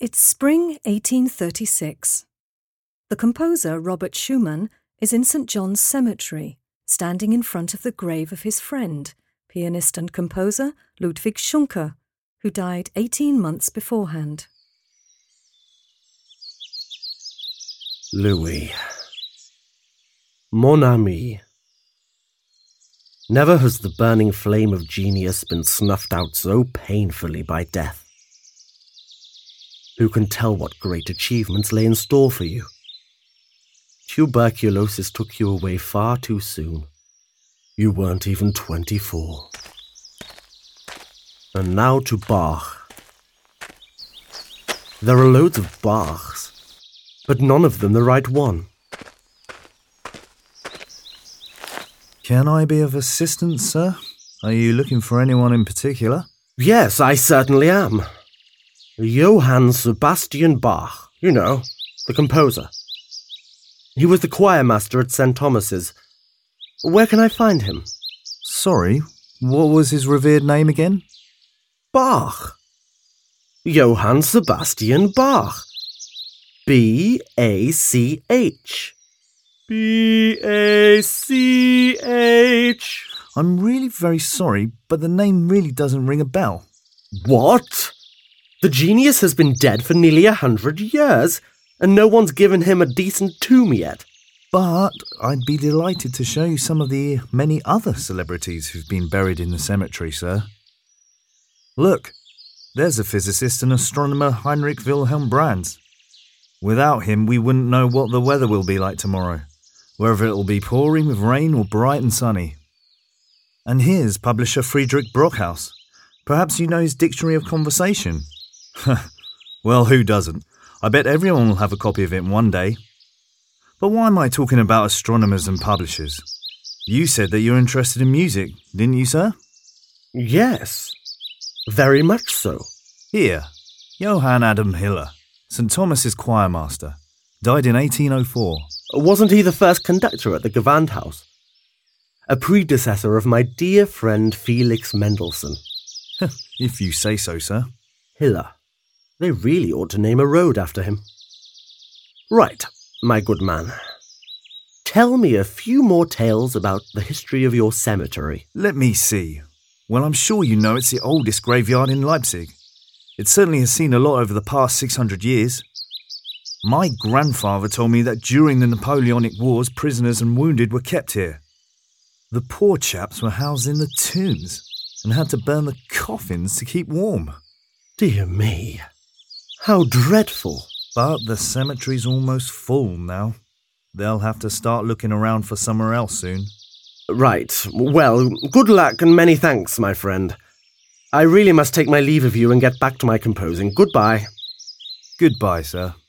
It's spring 1836. The composer Robert Schumann is in St. John's Cemetery, standing in front of the grave of his friend, pianist and composer Ludwig Schunke, who died 18 months beforehand. Louis, mon ami, never has the burning flame of genius been snuffed out so painfully by death. Who can tell what great achievements lay in store for you? Tuberculosis took you away far too soon. You weren't even 24. And now to Bach. There are loads of Bachs, but none of them the right one. Can I be of assistance, sir? Are you looking for anyone in particular? Yes, I certainly am. Johann Sebastian Bach, you know, the composer. He was the choir master at St. Thomas's. Where can I find him? Sorry, what was his revered name again? Bach. Johann Sebastian Bach. B-A-C-H. B-A-C-H. I'm really very sorry, but the name really doesn't ring a bell. What? The genius has been dead for nearly 100 years, and no one's given him a decent tomb yet. But I'd be delighted to show you some of the many other celebrities who've been buried in the cemetery, sir. Look, there's the physicist and astronomer Heinrich Wilhelm Brands. Without him, we wouldn't know what the weather will be like tomorrow, whether it'll be pouring with rain or bright and sunny. And here's publisher Friedrich Brockhaus. Perhaps you know his Dictionary of Conversation. Well, who doesn't? I bet everyone will have a copy of it one day. But why am I talking about astronomers and publishers? You said that you're interested in music, didn't you, sir? Yes, very much so. Here, Johann Adam Hiller, St. Thomas's choirmaster, died in 1804. Wasn't he the first conductor at the Gewandhaus? A predecessor of my dear friend Felix Mendelssohn. If you say so, sir. Hiller. They really ought to name a road after him. Right, my good man. Tell me a few more tales about the history of your cemetery. Let me see. Well, I'm sure you know it's the oldest graveyard in Leipzig. It certainly has seen a lot over the past 600 years. My grandfather told me that during the Napoleonic Wars, prisoners and wounded were kept here. The poor chaps were housed in the tombs and had to burn the coffins to keep warm. Dear me, how dreadful. But the cemetery's almost full now. They'll have to start looking around for somewhere else soon. Right. Well, good luck and many thanks, my friend. I really must take my leave of you and get back to my composing. Goodbye. Goodbye, sir.